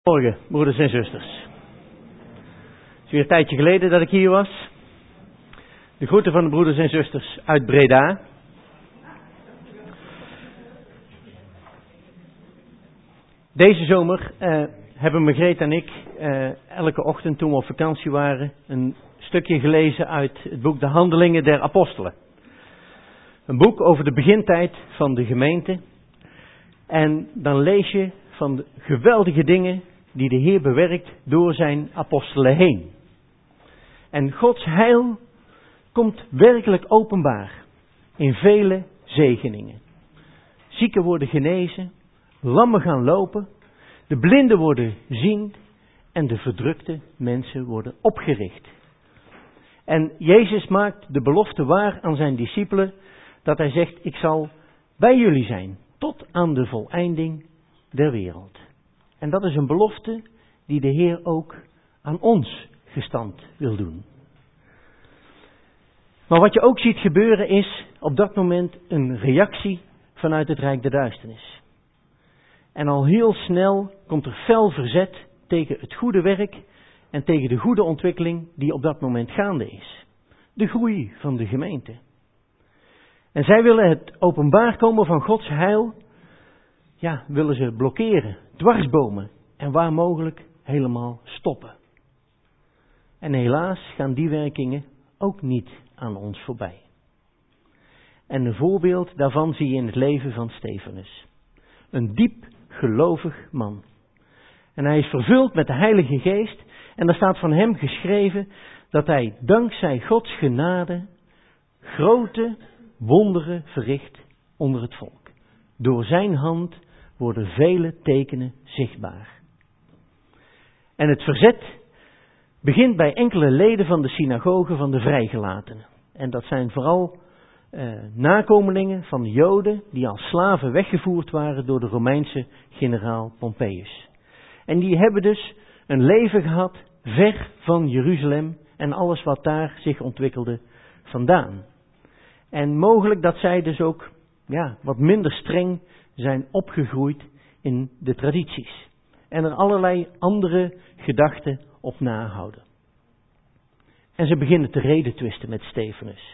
Morgen, broeders en zusters. Het is weer een tijdje geleden dat ik hier was. De groeten van de broeders en zusters uit Breda. Deze zomer hebben Margreet en ik elke ochtend toen we op vakantie waren een stukje gelezen uit het boek De Handelingen der Apostelen. Een boek over de begintijd van de gemeente. En dan lees je van de geweldige dingen die de Heer bewerkt door zijn apostelen heen. En Gods heil komt werkelijk openbaar in vele zegeningen. Zieken worden genezen, lammen gaan lopen, de blinden worden ziend en de verdrukte mensen worden opgericht. En Jezus maakt de belofte waar aan zijn discipelen dat hij zegt: ik zal bij jullie zijn tot aan de voleinding der wereld. En dat is een belofte die de Heer ook aan ons gestand wil doen. Maar wat je ook ziet gebeuren is op dat moment een reactie vanuit het Rijk der Duisternis. En al heel snel komt er fel verzet tegen het goede werk en tegen de goede ontwikkeling die op dat moment gaande is. De groei van de gemeente. En zij willen het openbaar komen van Gods heil, willen ze blokkeren, dwarsbomen en waar mogelijk helemaal stoppen. En helaas gaan die werkingen ook niet aan ons voorbij. En een voorbeeld daarvan zie je in het leven van Stefanus. Een diep gelovig man. En hij is vervuld met de Heilige Geest en er staat van hem geschreven dat hij dankzij Gods genade grote wonderen verricht onder het volk. Door zijn hand worden vele tekenen zichtbaar. En het verzet begint bij enkele leden van de synagoge van de vrijgelatenen. En dat zijn vooral nakomelingen van de Joden die als slaven weggevoerd waren door de Romeinse generaal Pompeius. En die hebben dus een leven gehad ver van Jeruzalem en alles wat daar zich ontwikkelde vandaan. En mogelijk dat zij dus ook wat minder streng zijn opgegroeid in de tradities. En er allerlei andere gedachten op nahouden. En ze beginnen te redetwisten met Stefanus.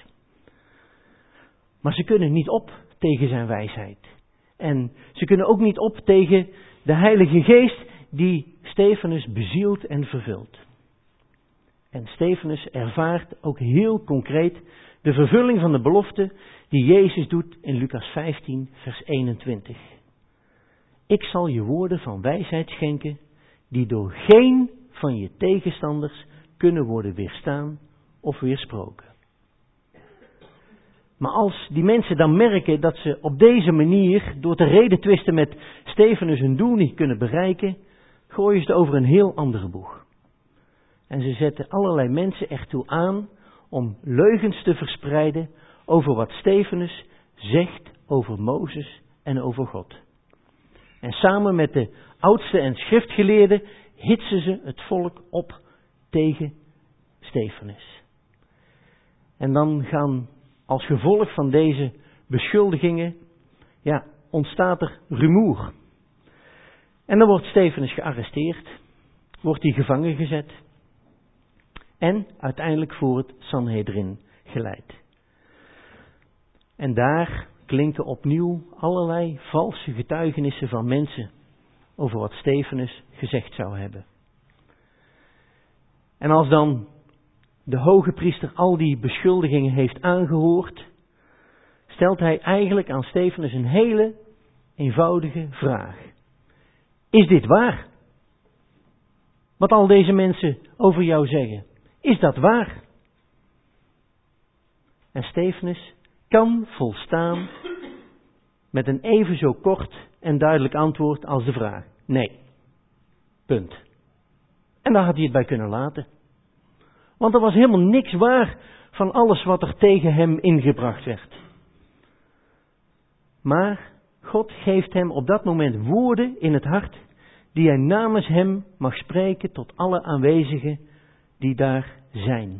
Maar ze kunnen niet op tegen zijn wijsheid. En ze kunnen ook niet op tegen de Heilige Geest die Stefanus bezielt en vervult. En Stefanus ervaart ook heel concreet de vervulling van de belofte die Jezus doet in Lucas 15 vers 21. Ik zal je woorden van wijsheid schenken die door geen van je tegenstanders kunnen worden weerstaan of weersproken. Maar als die mensen dan merken dat ze op deze manier door te redetwisten met Stefanus hun doel niet kunnen bereiken, gooien ze het over een heel andere boeg. En ze zetten allerlei mensen ertoe aan om leugens te verspreiden over wat Stefanus zegt over Mozes en over God. En samen met de oudsten en schriftgeleerden hitsen ze het volk op tegen Stefanus. En dan gaan als gevolg van deze beschuldigingen, ontstaat er rumoer. En dan wordt Stefanus gearresteerd, wordt hij gevangen gezet en uiteindelijk voor het Sanhedrin geleid. En daar klinken opnieuw allerlei valse getuigenissen van mensen over wat Stefanus gezegd zou hebben. En als dan de hoge priester al die beschuldigingen heeft aangehoord, stelt hij eigenlijk aan Stefanus een hele eenvoudige vraag. Is dit waar? Wat al deze mensen over jou zeggen, is dat waar? En Stefanus kan volstaan met een even zo kort en duidelijk antwoord als de vraag. Nee. Punt. En daar had hij het bij kunnen laten. Want er was helemaal niks waar van alles wat er tegen hem ingebracht werd. Maar God geeft hem op dat moment woorden in het hart die hij namens hem mag spreken tot alle aanwezigen die daar zijn.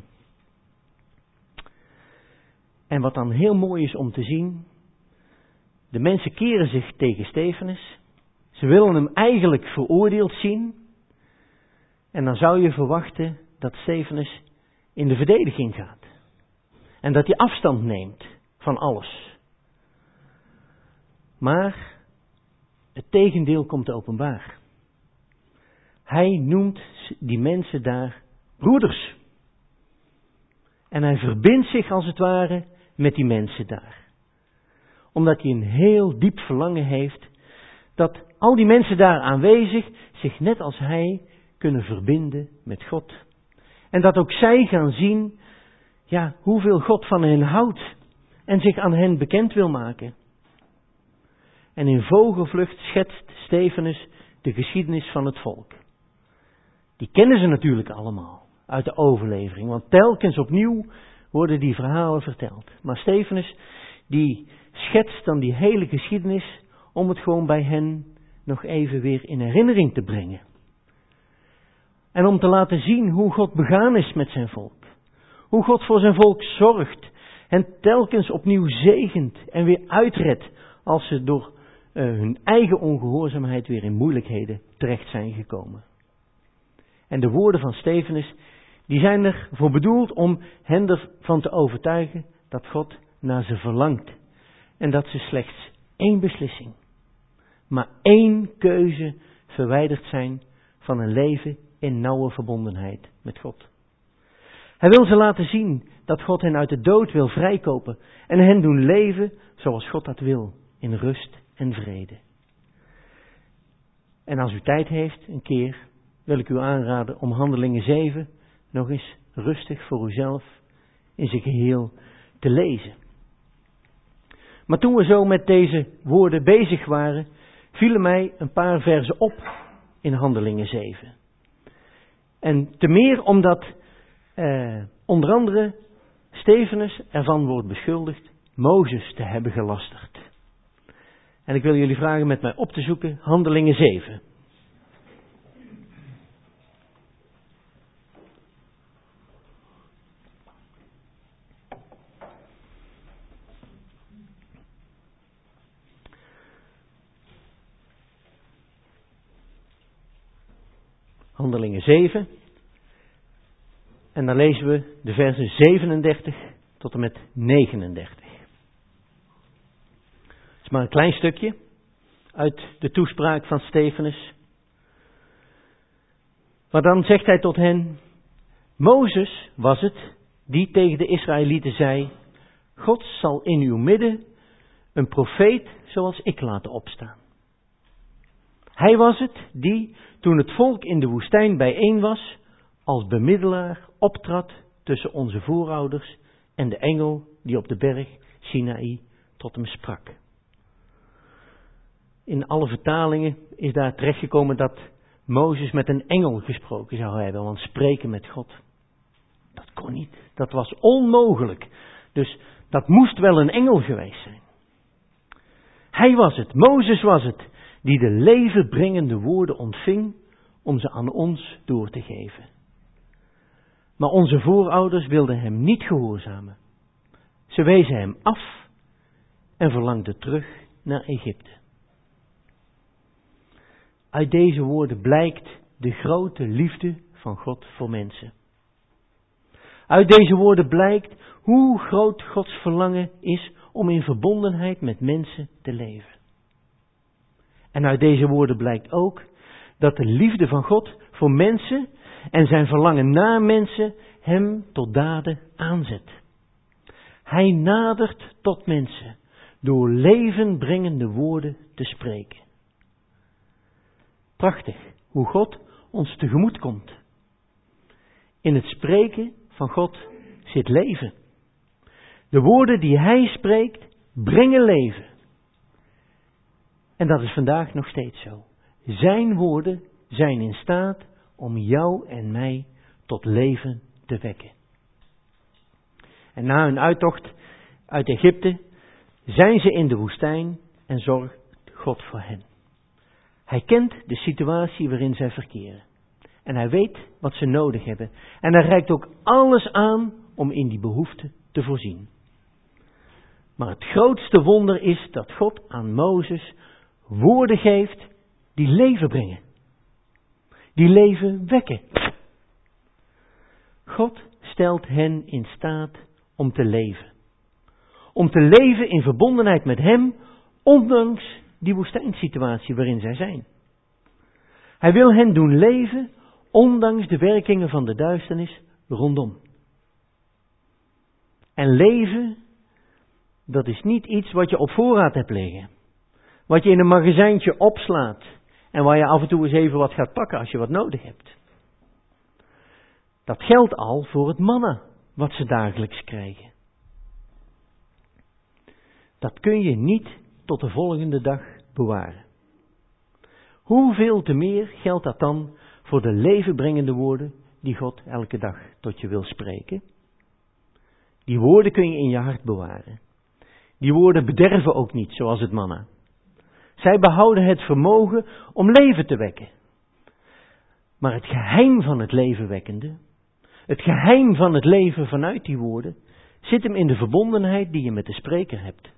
En wat dan heel mooi is om te zien, de mensen keren zich tegen Stefanus. Ze willen hem eigenlijk veroordeeld zien, En dan zou je verwachten dat Stefanus in de verdediging gaat. En dat hij afstand neemt van alles. Maar het tegendeel komt openbaar. Hij noemt die mensen daar broeders. En hij verbindt zich als het ware met die mensen daar. Omdat hij een heel diep verlangen heeft dat al die mensen daar aanwezig zich net als hij kunnen verbinden met God. En dat ook zij gaan zien hoeveel God van hen houdt en zich aan hen bekend wil maken. En in vogelvlucht schetst Stefanus de geschiedenis van het volk. Die kennen ze natuurlijk allemaal uit de overlevering, want telkens opnieuw worden die verhalen verteld. Maar Stefanus die schetst dan die hele geschiedenis om het gewoon bij hen nog even weer in herinnering te brengen. En om te laten zien hoe God begaan is met zijn volk. Hoe God voor zijn volk zorgt en telkens opnieuw zegent en weer uitredt als ze door hun eigen ongehoorzaamheid weer in moeilijkheden terecht zijn gekomen. En de woorden van Stefanus, die zijn ervoor bedoeld om hen ervan te overtuigen dat God naar ze verlangt. En dat ze slechts één beslissing, maar één keuze verwijderd zijn van een leven in nauwe verbondenheid met God. Hij wil ze laten zien dat God hen uit de dood wil vrijkopen en hen doen leven zoals God dat wil, in rust en vrede. En als u tijd heeft, een keer, wil ik u aanraden om Handelingen 7 nog eens rustig voor uzelf in zijn geheel te lezen. Maar toen we zo met deze woorden bezig waren, vielen mij een paar verzen op in Handelingen 7. En te meer omdat onder andere Stefanus ervan wordt beschuldigd Mozes te hebben gelasterd. En ik wil jullie vragen met mij op te zoeken Handelingen 7. Handelingen 7. En dan lezen we de versen 37 tot en met 39. Het is maar een klein stukje uit de toespraak van Stefanus. Maar dan zegt hij tot hen: Mozes was het die tegen de Israëlieten zei: God zal in uw midden een profeet zoals ik laten opstaan. Hij was het die, toen het volk in de woestijn bijeen was, als bemiddelaar optrad tussen onze voorouders en de engel die op de berg Sinaï tot hem sprak. In alle vertalingen is daar terechtgekomen dat Mozes met een engel gesproken zou hebben, want spreken met God, dat kon niet. Dat was onmogelijk. Dus dat moest wel een engel geweest zijn. Hij was het, Mozes was het, die de levenbrengende woorden ontving om ze aan ons door te geven. Maar onze voorouders wilden hem niet gehoorzamen. Ze wezen hem af en verlangden terug naar Egypte. Uit deze woorden blijkt de grote liefde van God voor mensen. Uit deze woorden blijkt hoe groot Gods verlangen is om in verbondenheid met mensen te leven. En uit deze woorden blijkt ook dat de liefde van God voor mensen en zijn verlangen naar mensen hem tot daden aanzet. Hij nadert tot mensen door levenbrengende woorden te spreken. Prachtig hoe God ons tegemoet komt. In het spreken van God zit leven. De woorden die hij spreekt brengen leven. En dat is vandaag nog steeds zo. Zijn woorden zijn in staat om jou en mij tot leven te wekken. En na hun uittocht uit Egypte zijn ze in de woestijn en zorgt God voor hen. Hij kent de situatie waarin zij verkeren. En hij weet wat ze nodig hebben. En hij reikt ook alles aan om in die behoefte te voorzien. Maar het grootste wonder is dat God aan Mozes woorden geeft die leven brengen. Die leven wekken. God stelt hen in staat om te leven. Om te leven in verbondenheid met hem, ondanks die woestijnsituatie waarin zij zijn. Hij wil hen doen leven, ondanks de werkingen van de duisternis rondom. En leven, dat is niet iets wat je op voorraad hebt liggen. Wat je in een magazijntje opslaat en waar je af en toe eens even wat gaat pakken als je wat nodig hebt. Dat geldt al voor het manna wat ze dagelijks krijgen. Dat kun je niet tot de volgende dag bewaren. Hoeveel te meer geldt dat dan voor de levenbrengende woorden die God elke dag tot je wil spreken? Die woorden kun je in je hart bewaren. Die woorden bederven ook niet, zoals het manna. Zij behouden het vermogen om leven te wekken. Maar het geheim van het levenwekkende, het geheim van het leven vanuit die woorden, zit hem in de verbondenheid die je met de spreker hebt.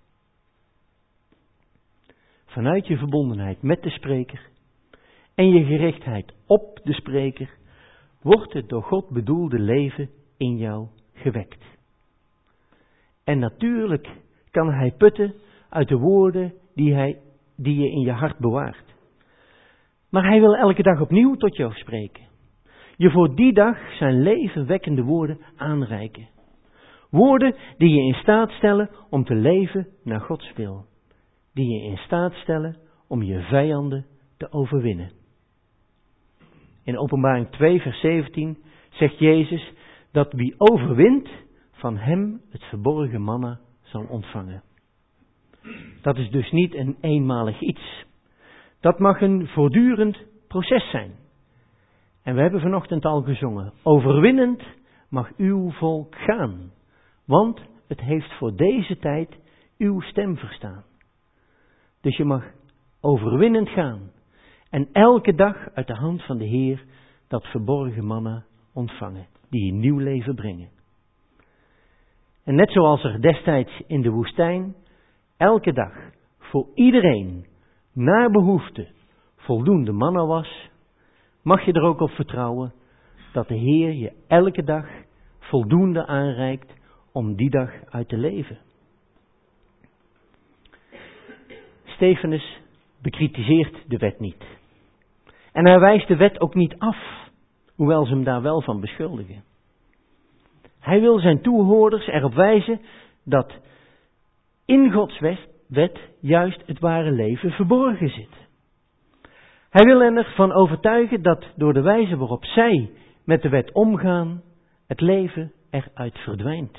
Vanuit je verbondenheid met de spreker en je gerichtheid op de spreker, wordt het door God bedoelde leven in jou gewekt. En natuurlijk kan hij putten uit de woorden die je in je hart bewaart. Maar hij wil elke dag opnieuw tot jou spreken. Je voor die dag zijn levenwekkende woorden aanreiken. Woorden die je in staat stellen om te leven naar Gods wil. Die je in staat stellen om je vijanden te overwinnen. In Openbaring 2 vers 17 zegt Jezus dat wie overwint van hem het verborgen manna zal ontvangen. Dat is dus niet een eenmalig iets. Dat mag een voortdurend proces zijn. En we hebben vanochtend al gezongen. Overwinnend mag uw volk gaan. Want het heeft voor deze tijd uw stem verstaan. Dus je mag overwinnend gaan. En elke dag uit de hand van de Heer dat verborgen manna ontvangen. Die je nieuw leven brengen. En net zoals er destijds in de woestijn elke dag voor iedereen naar behoefte voldoende manna was, mag je er ook op vertrouwen dat de Heer je elke dag voldoende aanreikt om die dag uit te leven. Stefanus bekritiseert de wet niet. En hij wijst de wet ook niet af, hoewel ze hem daar wel van beschuldigen. Hij wil zijn toehoorders erop wijzen dat in Gods wet juist het ware leven verborgen zit. Hij wil hen ervan overtuigen dat door de wijze waarop zij met de wet omgaan, het leven eruit verdwijnt.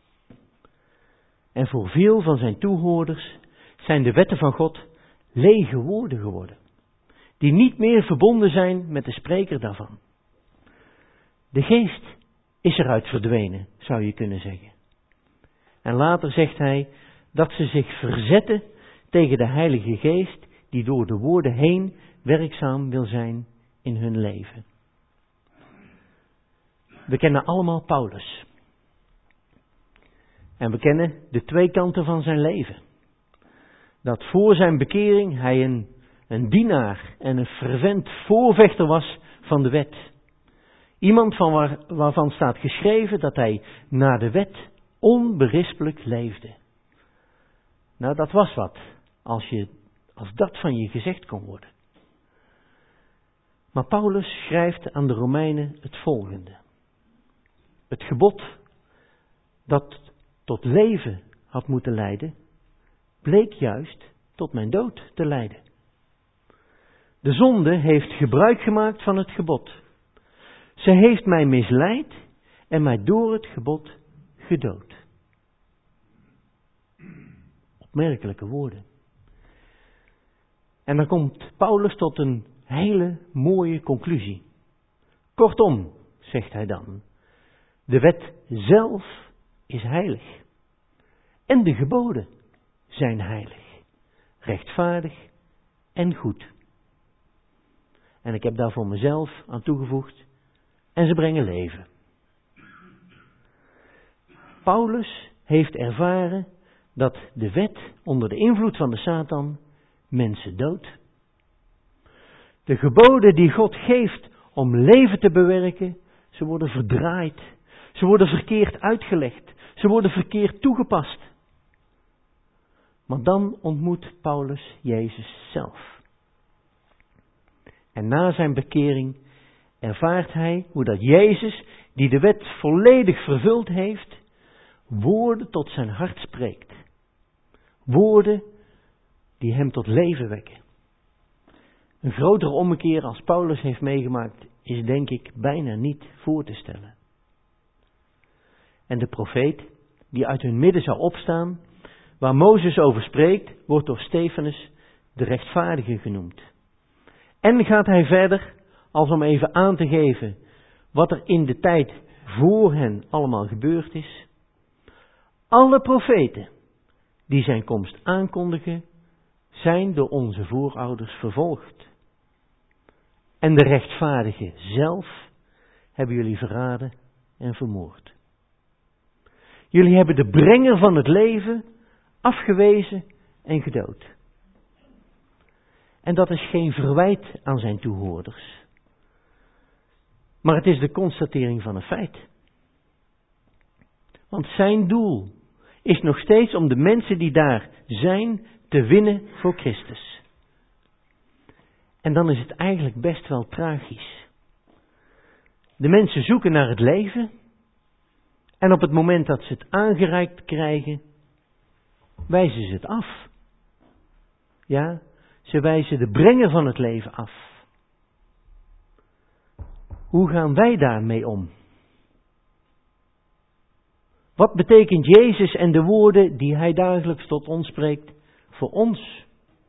En voor veel van zijn toehoorders zijn de wetten van God lege woorden geworden, die niet meer verbonden zijn met de spreker daarvan. De geest is eruit verdwenen, zou je kunnen zeggen. En later zegt hij dat ze zich verzetten tegen de Heilige Geest die door de woorden heen werkzaam wil zijn in hun leven. We kennen allemaal Paulus. En we kennen de twee kanten van zijn leven. Dat voor zijn bekering hij een dienaar en een fervent voorvechter was van de wet. Iemand waarvan staat geschreven dat hij naar de wet onberispelijk leefde. Nou, dat was wat, als dat van je gezegd kon worden. Maar Paulus schrijft aan de Romeinen het volgende. Het gebod dat tot leven had moeten leiden, bleek juist tot mijn dood te leiden. De zonde heeft gebruik gemaakt van het gebod. Ze heeft mij misleid en mij door het gebod gedood. Opmerkelijke woorden. En dan komt Paulus tot een hele mooie conclusie. Kortom, zegt hij dan, de wet zelf is heilig. En de geboden zijn heilig, rechtvaardig en goed. En ik heb daar voor mezelf aan toegevoegd, en ze brengen leven. Paulus heeft ervaren dat de wet onder de invloed van de Satan mensen doodt. De geboden die God geeft om leven te bewerken, ze worden verdraaid. Ze worden verkeerd uitgelegd. Ze worden verkeerd toegepast. Maar dan ontmoet Paulus Jezus zelf. En na zijn bekering ervaart hij hoe dat Jezus, die de wet volledig vervuld heeft, woorden tot zijn hart spreekt. Woorden die hem tot leven wekken. Een grotere ommekeer als Paulus heeft meegemaakt is denk ik bijna niet voor te stellen. En de profeet die uit hun midden zou opstaan, waar Mozes over spreekt, wordt door Stefanus de rechtvaardige genoemd. En gaat hij verder als om even aan te geven wat er in de tijd voor hen allemaal gebeurd is. Alle profeten die zijn komst aankondigen, zijn door onze voorouders vervolgd. En de rechtvaardigen zelf hebben jullie verraden en vermoord. Jullie hebben de brenger van het leven afgewezen en gedood. En dat is geen verwijt aan zijn toehoorders. Maar het is de constatering van een feit. Want zijn doel is nog steeds om de mensen die daar zijn te winnen voor Christus. En dan is het eigenlijk best wel tragisch. De mensen zoeken naar het leven. En op het moment dat ze het aangereikt krijgen, wijzen ze het af. Ja, ze wijzen de brenger van het leven af. Hoe gaan wij daarmee om? Wat betekent Jezus en de woorden die hij dagelijks tot ons spreekt voor ons?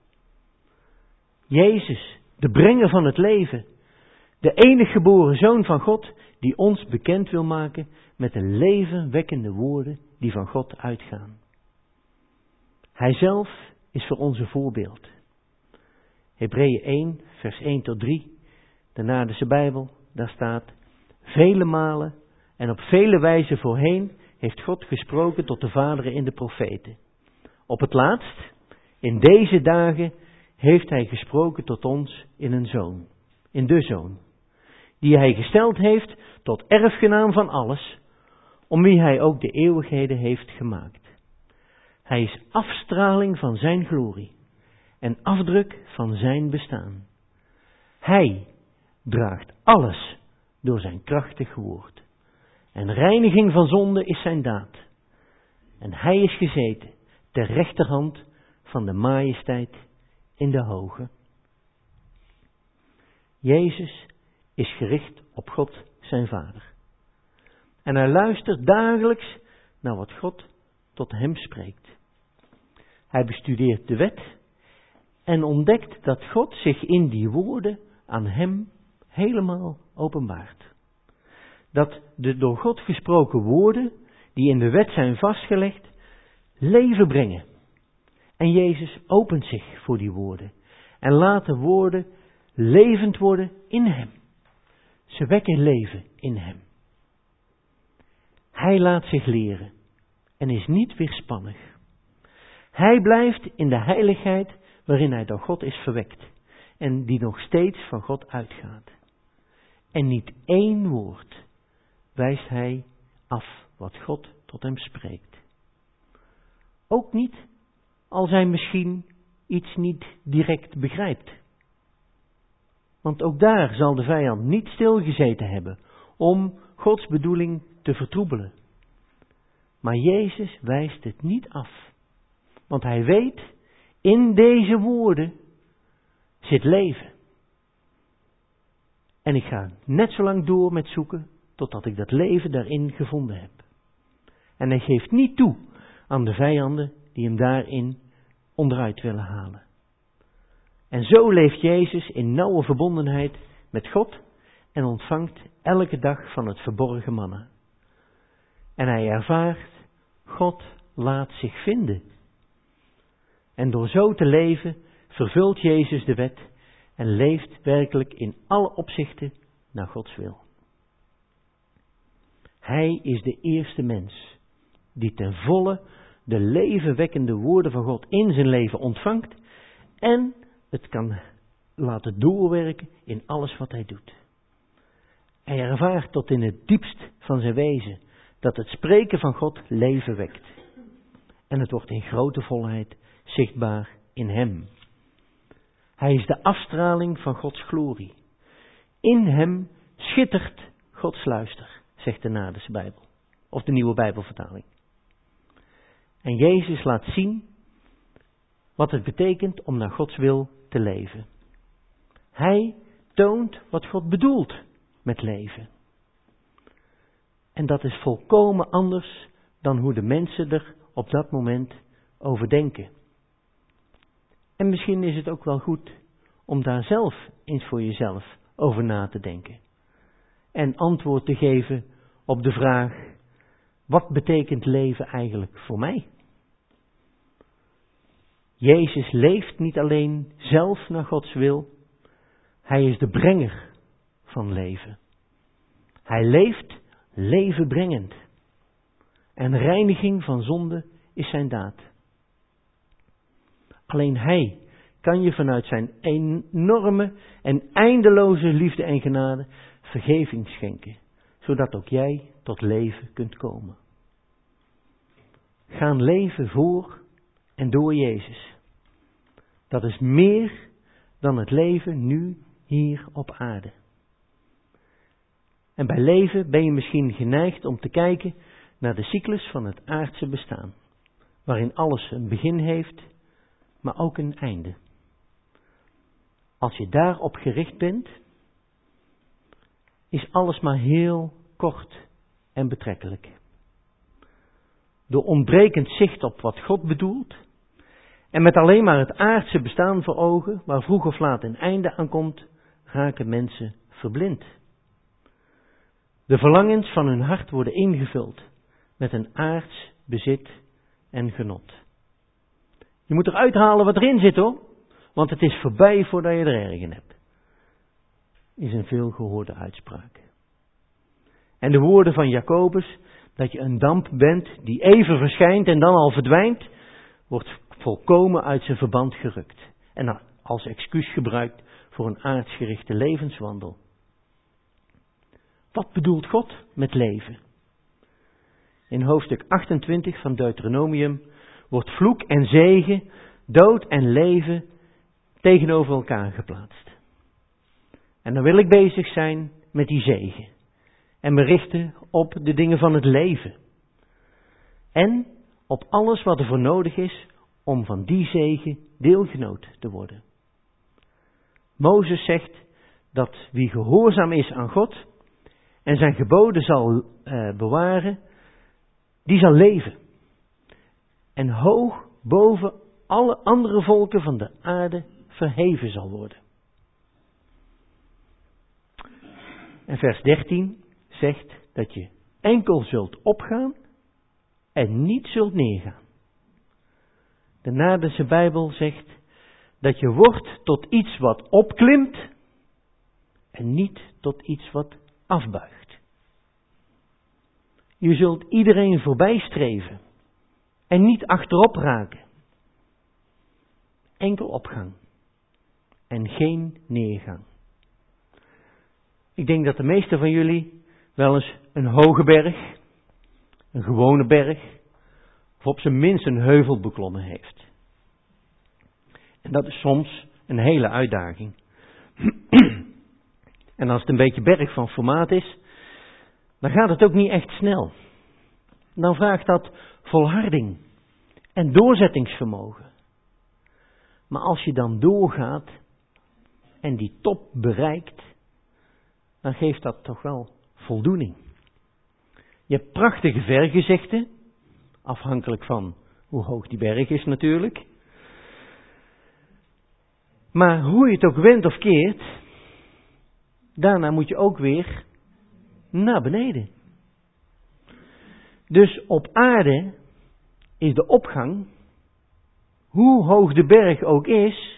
Jezus, de brenger van het leven, de enige geboren Zoon van God, die ons bekend wil maken met de levenwekkende woorden die van God uitgaan. Hij zelf is voor ons een voorbeeld. Hebreeën 1, vers 1 tot 3, de Naardense Bijbel, daar staat: vele malen en op vele wijzen voorheen heeft God gesproken tot de vaderen in de profeten. Op het laatst, in deze dagen, heeft hij gesproken tot ons in een zoon, in de Zoon, die hij gesteld heeft tot erfgenaam van alles, om wie hij ook de eeuwigheden heeft gemaakt. Hij is afstraling van zijn glorie en afdruk van zijn bestaan. Hij draagt alles door zijn krachtig woord. En reiniging van zonde is zijn daad. En hij is gezeten ter rechterhand van de majesteit in de hoge. Jezus is gericht op God zijn Vader. En hij luistert dagelijks naar wat God tot hem spreekt. Hij bestudeert de wet en ontdekt dat God zich in die woorden aan hem helemaal openbaart. Dat de door God gesproken woorden, die in de wet zijn vastgelegd, leven brengen. En Jezus opent zich voor die woorden en laat de woorden levend worden in hem. Ze wekken leven in hem. Hij laat zich leren en is niet weerspannig. Hij blijft in de heiligheid waarin hij door God is verwekt en die nog steeds van God uitgaat. En niet één woord wijst hij af wat God tot hem spreekt. Ook niet als hij misschien iets niet direct begrijpt. Want ook daar zal de vijand niet stilgezeten hebben om Gods bedoeling te vertroebelen. Maar Jezus wijst het niet af. Want hij weet, in deze woorden zit leven. En ik ga net zo lang door met zoeken totdat ik dat leven daarin gevonden heb. En hij geeft niet toe aan de vijanden die hem daarin onderuit willen halen. En zo leeft Jezus in nauwe verbondenheid met God en ontvangt elke dag van het verborgen manna. En hij ervaart, God laat zich vinden. En door zo te leven vervult Jezus de wet en leeft werkelijk in alle opzichten naar Gods wil. Hij is de eerste mens die ten volle de levenwekkende woorden van God in zijn leven ontvangt en het kan laten doorwerken in alles wat hij doet. Hij ervaart tot in het diepst van zijn wezen dat het spreken van God leven wekt. En het wordt in grote volheid zichtbaar in hem. Hij is de afstraling van Gods glorie. In hem schittert Gods luister, zegt de Nadense Bijbel. Of de Nieuwe Bijbelvertaling. En Jezus laat zien wat het betekent om naar Gods wil te leven. Hij toont wat God bedoelt met leven. En dat is volkomen anders dan hoe de mensen er op dat moment over denken. En misschien is het ook wel goed om daar zelf eens voor jezelf over na te denken. En antwoord te geven op de vraag: wat betekent leven eigenlijk voor mij? Jezus leeft niet alleen zelf naar Gods wil. Hij is de brenger van leven. Hij leeft levenbrengend. En reiniging van zonde is zijn daad. Alleen Hij kan je vanuit zijn enorme en eindeloze liefde en genade vergeving schenken, zodat ook jij tot leven kunt komen. Gaan leven voor en door Jezus. Dat is meer dan het leven nu hier op aarde. En bij leven ben je misschien geneigd om te kijken naar de cyclus van het aardse bestaan, waarin alles een begin heeft, maar ook een einde. Als je daarop gericht bent, is alles maar heel kort en betrekkelijk. Door ontbrekend zicht op wat God bedoelt, en met alleen maar het aardse bestaan voor ogen, waar vroeg of laat een einde aan komt, raken mensen verblind. De verlangens van hun hart worden ingevuld met een aards bezit en genot. Je moet eruit halen wat erin zit hoor, want het is voorbij voordat je er erg in hebt. Is een veelgehoorde uitspraak. En de woorden van Jacobus, dat je een damp bent die even verschijnt en dan al verdwijnt, wordt volkomen uit zijn verband gerukt. En als excuus gebruikt voor een aardsgerichte levenswandel. Wat bedoelt God met leven? In hoofdstuk 28 van Deuteronomium wordt vloek en zegen, dood en leven tegenover elkaar geplaatst. En dan wil ik bezig zijn met die zegen. En me richten op de dingen van het leven. En op alles wat er voor nodig is om van die zegen deelgenoot te worden. Mozes zegt dat wie gehoorzaam is aan God en zijn geboden zal bewaren, die zal leven. En hoog boven alle andere volken van de aarde verheven zal worden. En vers 13 zegt dat je enkel zult opgaan en niet zult neergaan. De Nadense Bijbel zegt dat je wordt tot iets wat opklimt en niet tot iets wat afbuigt. Je zult iedereen voorbij streven en niet achterop raken. Enkel opgang en geen neergang. Ik denk dat de meesten van jullie wel eens een hoge berg, een gewone berg, of op zijn minst een heuvel beklommen heeft. En dat is soms een hele uitdaging. En als het een beetje berg van formaat is, dan gaat het ook niet echt snel. Dan vraagt dat volharding en doorzettingsvermogen. Maar als je dan doorgaat en die top bereikt, dan geeft dat toch wel voldoening. Je hebt prachtige vergezichten, afhankelijk van hoe hoog die berg is natuurlijk. Maar hoe je het ook wendt of keert, daarna moet je ook weer naar beneden. Dus op aarde is de opgang, hoe hoog de berg ook is,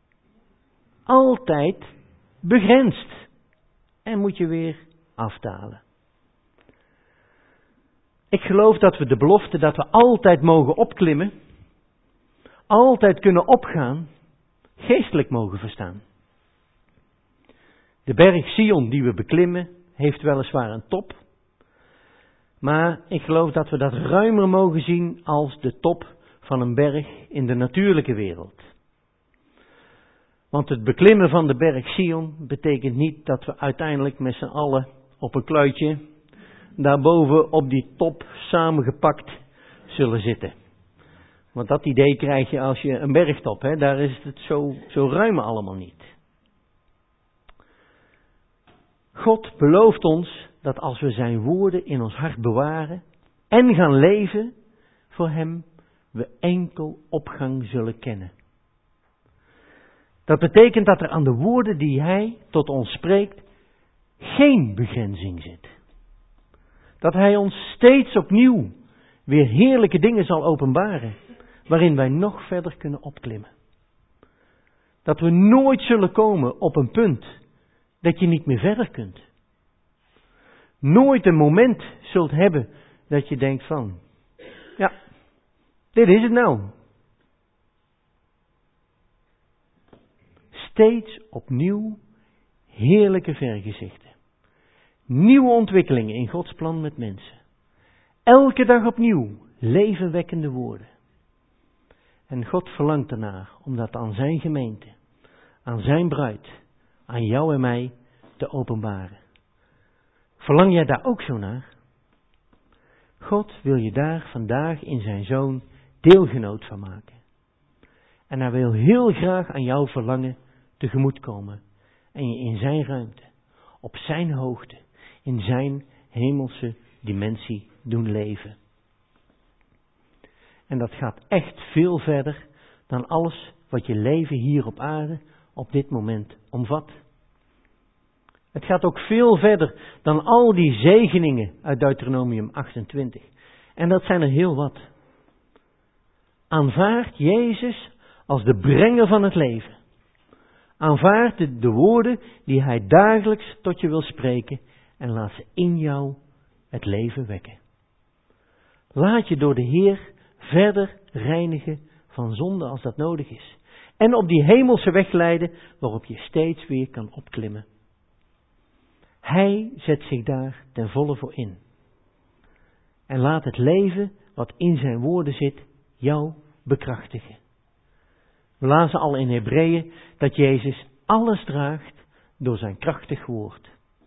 altijd begrensd. En moet je weer afdalen. Ik geloof dat we de belofte dat we altijd mogen opklimmen, altijd kunnen opgaan, geestelijk mogen verstaan. De berg Sion die we beklimmen, heeft weliswaar een top, Maar ik geloof dat we dat ruimer mogen zien als de top van een berg in de natuurlijke wereld. Want het beklimmen van de berg Sion betekent niet dat we uiteindelijk met z'n allen op een kluitje daarboven op die top samengepakt zullen zitten. Want dat idee krijg je als je een bergtop, hè? Daar is het zo ruim allemaal niet. God belooft ons dat als we zijn woorden in ons hart bewaren en gaan leven voor hem, we enkel opgang zullen kennen. Dat betekent dat er aan de woorden die hij tot ons spreekt geen begrenzing zit. Dat hij ons steeds opnieuw weer heerlijke dingen zal openbaren, waarin wij nog verder kunnen opklimmen. Dat we nooit zullen komen op een punt dat je niet meer verder kunt. Nooit een moment zult hebben dat je denkt van, ja, dit is het nou. Steeds opnieuw heerlijke vergezichten. Nieuwe ontwikkelingen in Gods plan met mensen. Elke dag opnieuw levenwekkende woorden. En God verlangt ernaar om dat aan zijn gemeente, aan zijn bruid, aan jou en mij te openbaren. Verlang jij daar ook zo naar? God wil je daar vandaag in zijn Zoon deelgenoot van maken. En hij wil heel graag aan jouw verlangen tegemoetkomen en je in zijn ruimte, op zijn hoogte, in zijn hemelse dimensie doen leven. En dat gaat echt veel verder dan alles wat je leven hier op aarde op dit moment omvat. Het gaat ook veel verder dan al die zegeningen uit Deuteronomium 28. En dat zijn er heel wat. Aanvaard Jezus als de brenger van het leven. Aanvaard de woorden die hij dagelijks tot je wil spreken en laat ze in jou het leven wekken. Laat je door de Heer verder reinigen van zonde als dat nodig is. En op die hemelse weg leiden waarop je steeds weer kan opklimmen. Hij zet zich daar ten volle voor in. En laat het leven wat in zijn woorden zit jou bekrachtigen. We lazen al in Hebreeën dat Jezus alles draagt door zijn krachtig woord.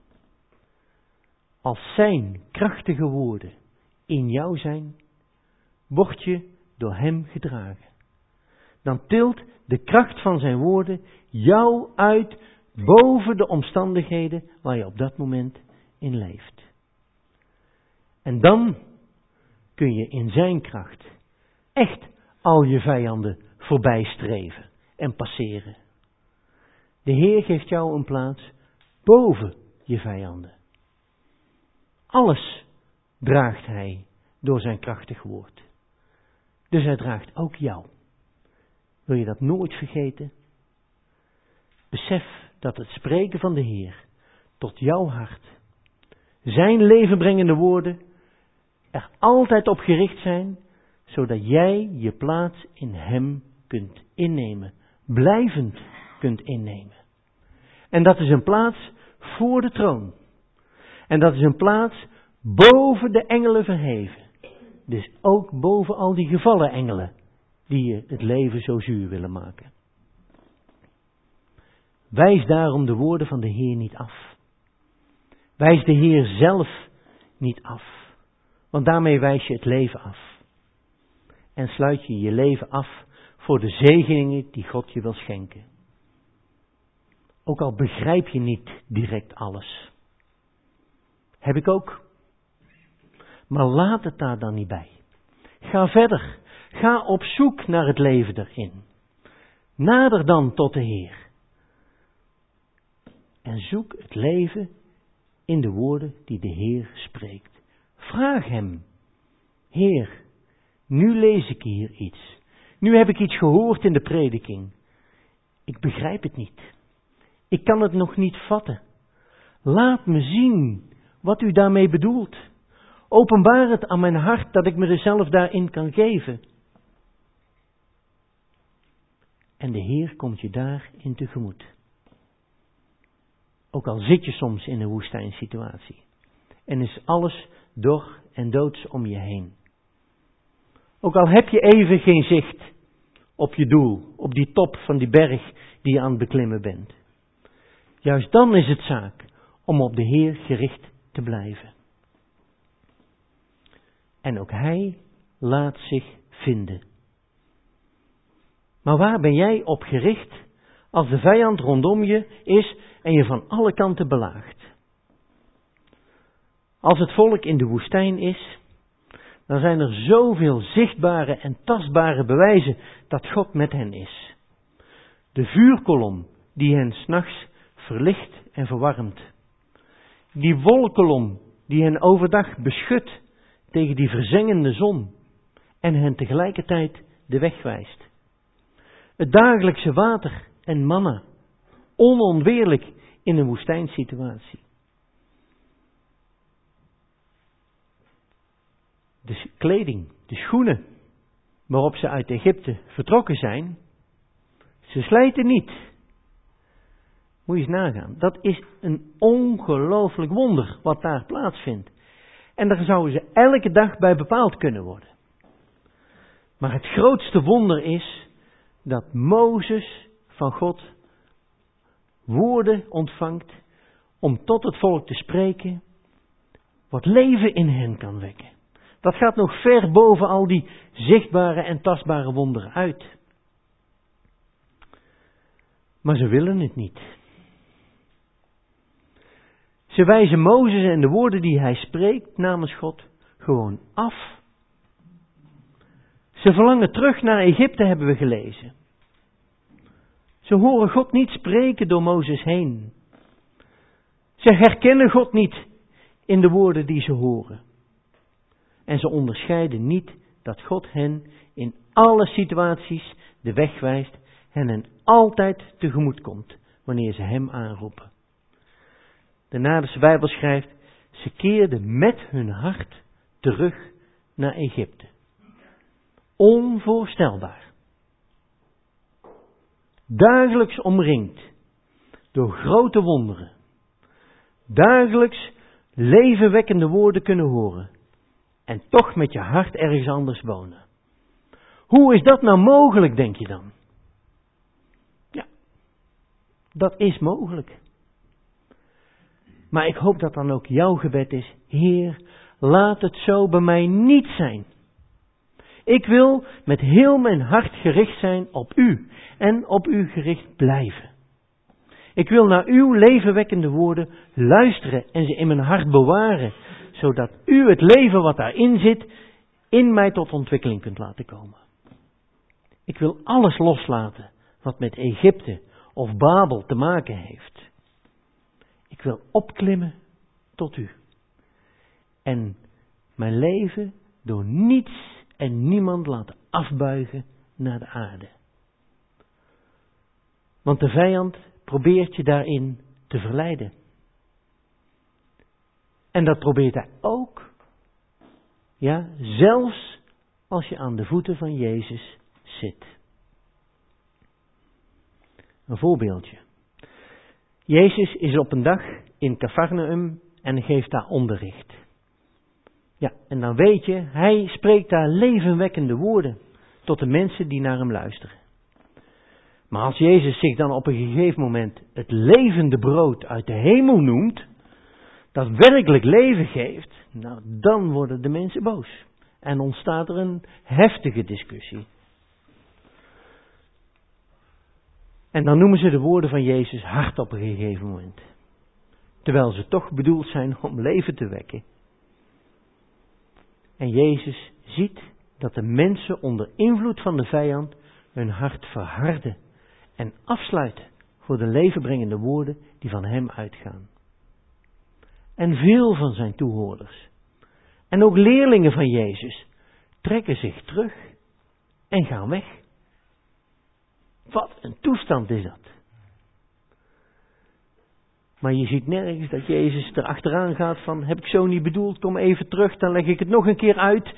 Als zijn krachtige woorden in jou zijn, word je door hem gedragen. Dan tilt de kracht van zijn woorden jou uit boven de omstandigheden waar je op dat moment in leeft. En dan kun je in zijn kracht echt al je vijanden voorbij streven en passeren. De Heer geeft jou een plaats boven je vijanden. Alles draagt hij door zijn krachtig woord. Dus hij draagt ook jou. Wil je dat nooit vergeten? Besef dat het spreken van de Heer tot jouw hart, zijn levenbrengende woorden, er altijd op gericht zijn, zodat jij je plaats in hem kunt innemen, blijvend kunt innemen. En dat is een plaats voor de troon. En dat is een plaats boven de engelen verheven. Dus ook boven al die gevallen engelen die je het leven zo zuur willen maken. Wijs daarom de woorden van de Heer niet af. Wijs de Heer zelf niet af. Want daarmee wijs je het leven af. En sluit je je leven af voor de zegeningen die God je wil schenken. Ook al begrijp je niet direct alles. Heb ik ook. Maar laat het daar dan niet bij. Ga verder. Ga op zoek naar het leven erin. Nader dan tot de Heer. En zoek het leven in de woorden die de Heer spreekt. Vraag hem. Heer, nu lees ik hier iets. Nu heb ik iets gehoord in de prediking. Ik begrijp het niet. Ik kan het nog niet vatten. Laat me zien wat u daarmee bedoelt. Openbaar het aan mijn hart dat ik me er zelf daarin kan geven. En de Heer komt je daarin tegemoet. Ook al zit je soms in een woestijnsituatie. en is alles dor en doods om je heen. Ook al heb je even geen zicht op je doel, op die top van die berg die je aan het beklimmen bent. Juist dan is het zaak om op de Heer gericht te blijven. En ook Hij laat zich vinden. Maar waar ben jij op gericht als de vijand rondom je is en je van alle kanten belaagt? Als het volk in de woestijn is, dan zijn er zoveel zichtbare en tastbare bewijzen dat God met hen is. De vuurkolom die hen 's nachts verlicht en verwarmt. Die wolkolom die hen overdag beschudt tegen die verzengende zon en hen tegelijkertijd de weg wijst. Het dagelijkse water en manna, onontbeerlijk in een woestijnsituatie. De kleding, de schoenen waarop ze uit Egypte vertrokken zijn, ze slijten niet. Moet je eens nagaan. Dat is een ongelooflijk wonder wat daar plaatsvindt. En daar zouden ze elke dag bij bepaald kunnen worden. Maar het grootste wonder is dat Mozes van God woorden ontvangt om tot het volk te spreken wat leven in hen kan wekken. Dat gaat nog ver boven al die zichtbare en tastbare wonderen uit. Maar ze willen het niet. Ze wijzen Mozes en de woorden die hij spreekt namens God gewoon af. Ze verlangen terug naar Egypte, hebben we gelezen. Ze horen God niet spreken door Mozes heen. Ze herkennen God niet in de woorden die ze horen. En ze onderscheiden niet dat God hen in alle situaties de weg wijst en hen altijd tegemoet komt wanneer ze hem aanroepen. De Naderse Bijbel schrijft, ze keerden met hun hart terug naar Egypte. Onvoorstelbaar. Dagelijks omringd door grote wonderen. Dagelijks levenwekkende woorden kunnen horen. En toch met je hart ergens anders wonen. Hoe is dat nou mogelijk, denk je dan? Ja, dat is mogelijk. Maar ik hoop dat dan ook jouw gebed is, Heer, laat het zo bij mij niet zijn. Ik wil met heel mijn hart gericht zijn op u en op u gericht blijven. Ik wil naar uw levenwekkende woorden luisteren en ze in mijn hart bewaren, zodat u het leven wat daarin zit, in mij tot ontwikkeling kunt laten komen. Ik wil alles loslaten wat met Egypte of Babel te maken heeft. Ik wil opklimmen tot u. En mijn leven door niets en niemand laten afbuigen naar de aarde. Want de vijand probeert je daarin te verleiden. En dat probeert hij ook. Ja, zelfs als je aan de voeten van Jezus zit. Een voorbeeldje. Jezus is op een dag in Cafarnaum en geeft daar onderricht. Ja, en dan weet je, hij spreekt daar levenwekkende woorden tot de mensen die naar hem luisteren. Maar als Jezus zich dan op een gegeven moment het levende brood uit de hemel noemt, dat werkelijk leven geeft, nou dan worden de mensen boos. En ontstaat er een heftige discussie. En dan noemen ze de woorden van Jezus hard op een gegeven moment. Terwijl ze toch bedoeld zijn om leven te wekken. En Jezus ziet dat de mensen onder invloed van de vijand hun hart verharden en afsluiten voor de levenbrengende woorden die van hem uitgaan. En veel van zijn toehoorders en ook leerlingen van Jezus trekken zich terug en gaan weg. Wat een toestand is dat. Maar je ziet nergens dat Jezus erachteraan gaat van, heb ik zo niet bedoeld, kom even terug, dan leg ik het nog een keer uit.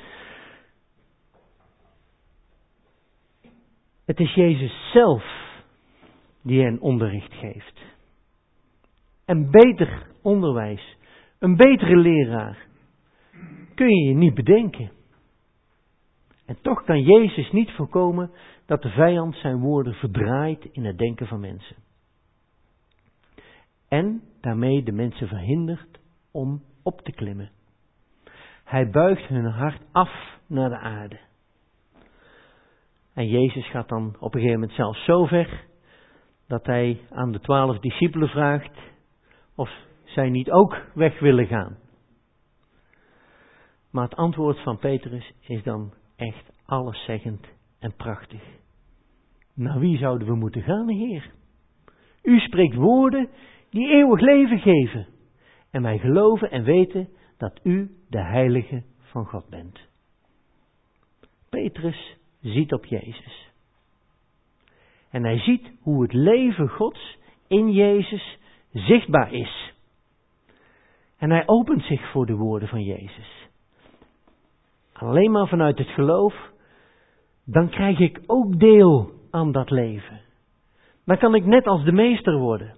Het is Jezus zelf die hen onderricht geeft. En beter onderwijs, een betere leraar kun je je niet bedenken. En toch kan Jezus niet voorkomen dat de vijand zijn woorden verdraait in het denken van mensen. En daarmee de mensen verhindert om op te klimmen. Hij buigt hun hart af naar de aarde. En Jezus gaat dan op een gegeven moment zelfs zo ver dat hij aan de 12 discipelen vraagt of zij niet ook weg willen gaan. Maar het antwoord van Petrus is dan echt alleszeggend en prachtig. Naar wie zouden we moeten gaan, Heer? U spreekt woorden die eeuwig leven geven. En wij geloven en weten dat u de Heilige van God bent. Petrus ziet op Jezus. En hij ziet hoe het leven Gods in Jezus zichtbaar is. En hij opent zich voor de woorden van Jezus. Alleen maar vanuit het geloof, dan krijg ik ook deel aan dat leven. Dan kan ik net als de meester worden.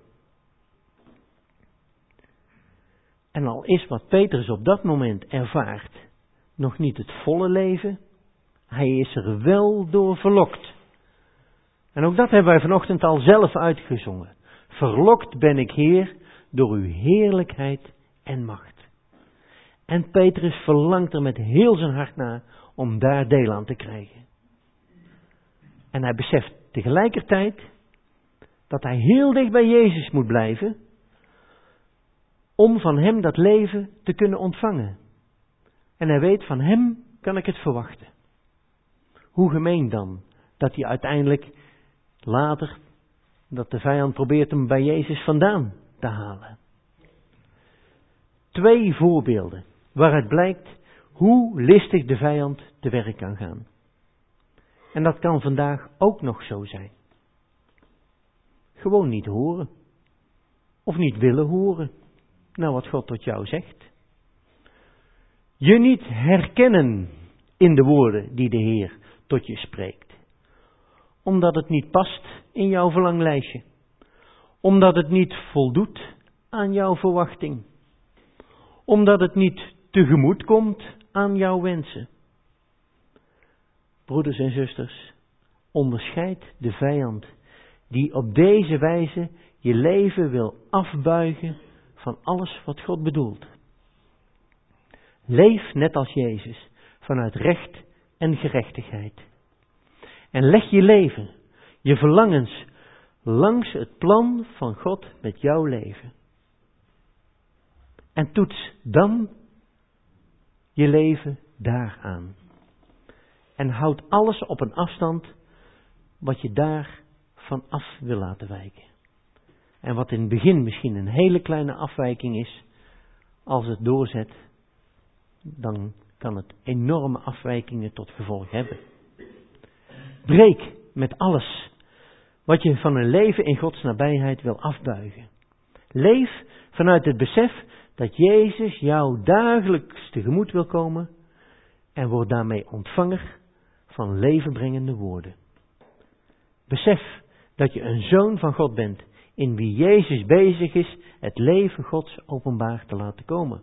En al is wat Petrus op dat moment ervaart nog niet het volle leven, hij is er wel door verlokt. En ook dat hebben wij vanochtend al zelf uitgezongen. Verlokt ben ik, Heer, door uw heerlijkheid en macht. En Petrus verlangt er met heel zijn hart naar om daar deel aan te krijgen. En hij beseft tegelijkertijd dat hij heel dicht bij Jezus moet blijven om van hem dat leven te kunnen ontvangen. En hij weet, van hem kan ik het verwachten. Hoe gemeen dan dat hij uiteindelijk later, dat de vijand probeert hem bij Jezus vandaan te halen. 2 voorbeelden waaruit blijkt hoe listig de vijand te werk kan gaan. En dat kan vandaag ook nog zo zijn. Gewoon niet horen. Of niet willen horen naar wat God tot jou zegt. Je niet herkennen in de woorden die de Heer tot je spreekt. Omdat het niet past in jouw verlanglijstje. Omdat het niet voldoet aan jouw verwachting. Omdat het niet tegemoet komt aan jouw wensen. Broeders en zusters, onderscheid de vijand die op deze wijze je leven wil afbuigen van alles wat God bedoelt. Leef net als Jezus, vanuit recht en gerechtigheid. En leg je leven, je verlangens, langs het plan van God met jouw leven. En toets dan je leven daaraan. En houd alles op een afstand wat je daarvan af wil laten wijken. En wat in het begin misschien een hele kleine afwijking is, als het doorzet, dan kan het enorme afwijkingen tot gevolg hebben. Breek met alles wat je van een leven in Gods nabijheid wil afbuigen. Leef vanuit het besef dat Jezus jou dagelijks tegemoet wil komen en word daarmee ontvanger van levenbrengende woorden. Besef dat je een zoon van God bent, in wie Jezus bezig is het leven Gods openbaar te laten komen.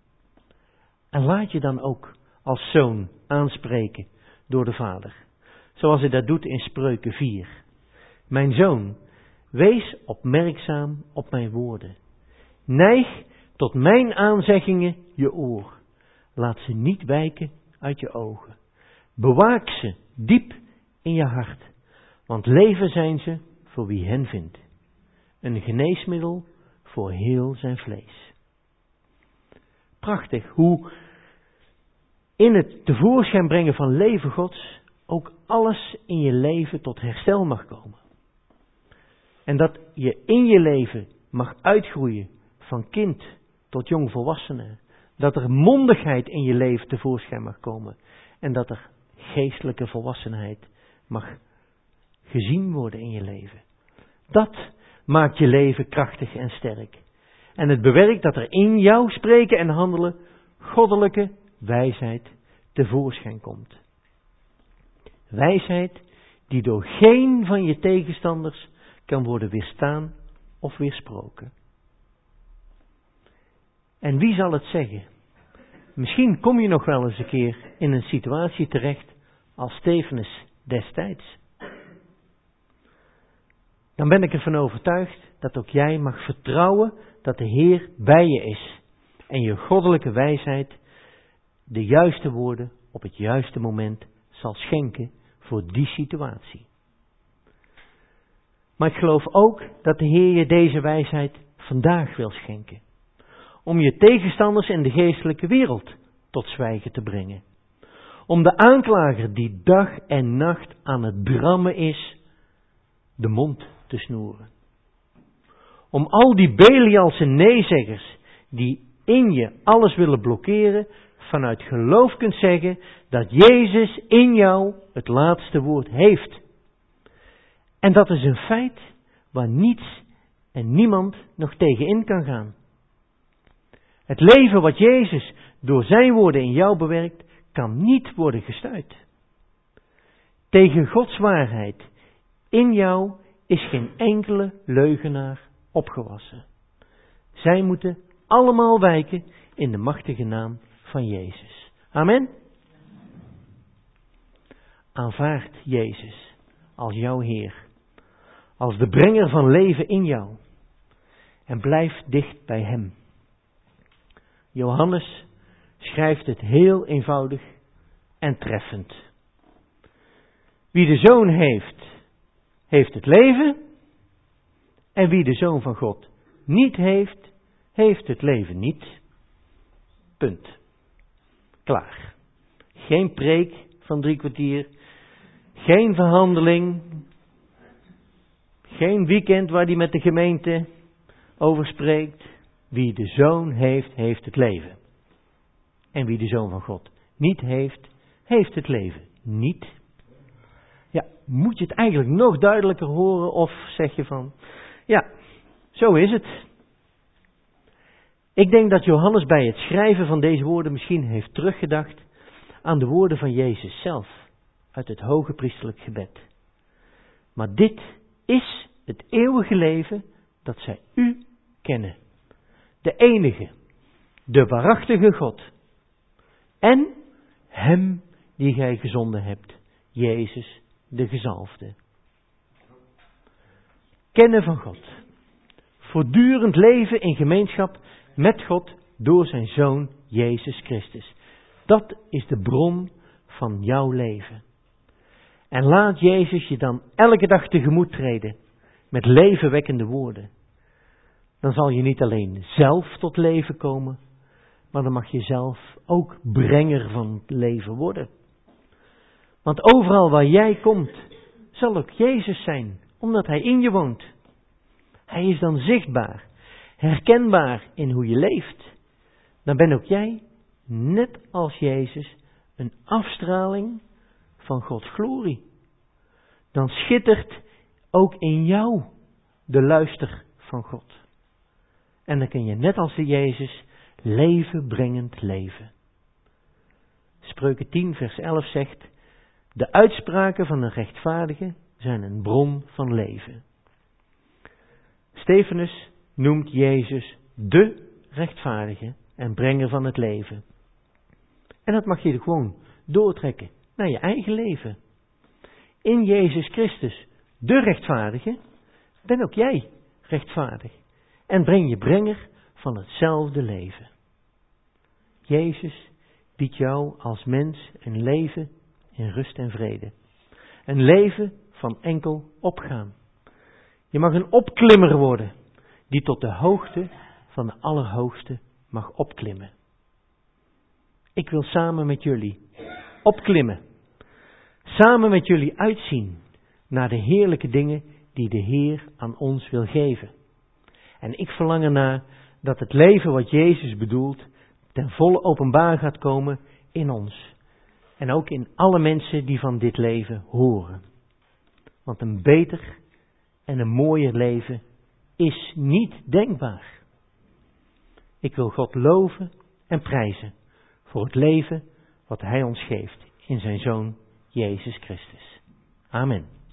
En laat je dan ook als zoon aanspreken door de Vader, zoals hij dat doet in Spreuken 4. Mijn zoon, wees opmerkzaam op mijn woorden. Neig tot mijn aanzeggingen je oor. Laat ze niet wijken uit je ogen. Bewaak ze diep in je hart, want leven zijn ze voor wie hen vindt. Een geneesmiddel voor heel zijn vlees. Prachtig hoe in het tevoorschijn brengen van leven Gods ook alles in je leven tot herstel mag komen. En dat je in je leven mag uitgroeien van kind tot jong volwassene. Dat er mondigheid in je leven tevoorschijn mag komen. En dat er geestelijke volwassenheid mag gezien worden in je leven. Dat maakt je leven krachtig en sterk. En het bewerkt dat er in jouw spreken en handelen goddelijke wijsheid tevoorschijn komt. Wijsheid die door geen van je tegenstanders kan worden weerstaan of weersproken. En wie zal het zeggen? Misschien kom je nog wel eens een keer in een situatie terecht als Stefanus destijds. Dan ben ik ervan overtuigd dat ook jij mag vertrouwen dat de Heer bij je is. En je goddelijke wijsheid de juiste woorden op het juiste moment zal schenken voor die situatie. Maar ik geloof ook dat de Heer je deze wijsheid vandaag wil schenken. Om je tegenstanders in de geestelijke wereld tot zwijgen te brengen. Om de aanklager die dag en nacht aan het drammen is, de mond te snoeren. Om al die Belialse neezeggers die in je alles willen blokkeren, vanuit geloof kunt zeggen dat Jezus in jou het laatste woord heeft. En dat is een feit waar niets en niemand nog tegenin kan gaan. Het leven wat Jezus door zijn woorden in jou bewerkt, kan niet worden gestuit. Tegen Gods waarheid in jou is geen enkele leugenaar opgewassen. Zij moeten allemaal wijken in de machtige naam van Jezus. Amen. Aanvaard Jezus als jouw Heer. Als de brenger van leven in jou. En blijf dicht bij Hem. Johannes schrijft het heel eenvoudig en treffend. Wie de Zoon heeft, heeft het leven. En wie de Zoon van God niet heeft, heeft het leven niet. Punt. Klaar. Geen preek van 3 kwartier. Geen verhandeling. Geen weekend waar hij met de gemeente over spreekt. Wie de Zoon heeft, heeft het leven. En wie de Zoon van God niet heeft, heeft het leven niet. Ja, moet je het eigenlijk nog duidelijker horen of zeg je van, ja, zo is het. Ik denk dat Johannes bij het schrijven van deze woorden misschien heeft teruggedacht aan de woorden van Jezus zelf uit het hoge priesterlijk gebed. Maar dit is het eeuwige leven dat zij u kennen. De enige, de waarachtige God. En Hem die gij gezonden hebt, Jezus de gezalfde. Kennen van God. Voortdurend leven in gemeenschap met God door zijn Zoon Jezus Christus. Dat is de bron van jouw leven. En laat Jezus je dan elke dag tegemoet treden met levenwekkende woorden. Dan zal je niet alleen zelf tot leven komen, maar dan mag je zelf ook brenger van het leven worden. Want overal waar jij komt, zal ook Jezus zijn, omdat Hij in je woont. Hij is dan zichtbaar, herkenbaar in hoe je leeft. Dan ben ook jij, net als Jezus, een afstraling van Gods glorie. Dan schittert ook in jou de luister van God. En dan kun je net als de Jezus levenbrengend leven. Spreuken 10 vers 11 zegt, de uitspraken van een rechtvaardige zijn een bron van leven. Stefanus noemt Jezus de rechtvaardige en brenger van het leven. En dat mag je gewoon doortrekken naar je eigen leven. In Jezus Christus, de rechtvaardige, ben ook jij rechtvaardig. En breng je brenger van hetzelfde leven. Jezus biedt jou als mens een leven in rust en vrede. Een leven van enkel opgaan. Je mag een opklimmer worden, die tot de hoogte van de Allerhoogste mag opklimmen. Ik wil samen met jullie opklimmen. Samen met jullie uitzien naar de heerlijke dingen die de Heer aan ons wil geven. En ik verlang ernaar dat het leven wat Jezus bedoelt ten volle openbaar gaat komen in ons. En ook in alle mensen die van dit leven horen. Want een beter en een mooier leven is niet denkbaar. Ik wil God loven en prijzen voor het leven wat Hij ons geeft in zijn Zoon Jezus Christus. Amen.